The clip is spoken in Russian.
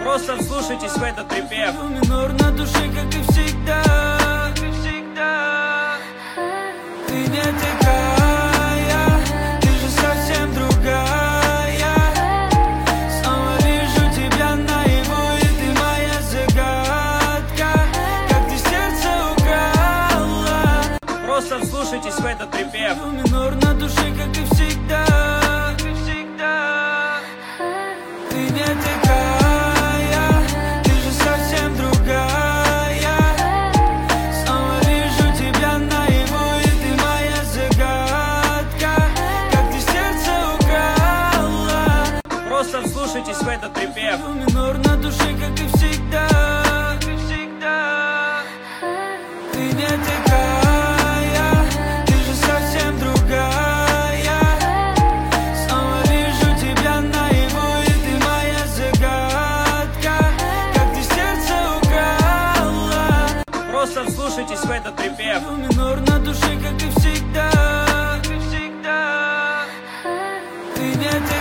Просто вслушайтесь в этот припев. Минор на душе, как и всегда. Ты не такая, ты же совсем другая. Снова вижу тебя наяву, и ты моя загадка. Как ты сердце украла. Просто вслушайтесь в этот припев. Минор на душе, как и всегда. Ты не такая, ты же совсем другая. Снова вижу тебя наяву, и ты моя загадка. Как ты сердце украла. Просто вслушайтесь в этот припев. Минор на душе, как и всегда. Ты не такая, ты же совсем другая. Снова вижу тебя наяву, и ты моя загадка. Как ты сердце украла. Просто вслушайтесь в этот припев. Минор на душе, как и всегда. Ты не такая.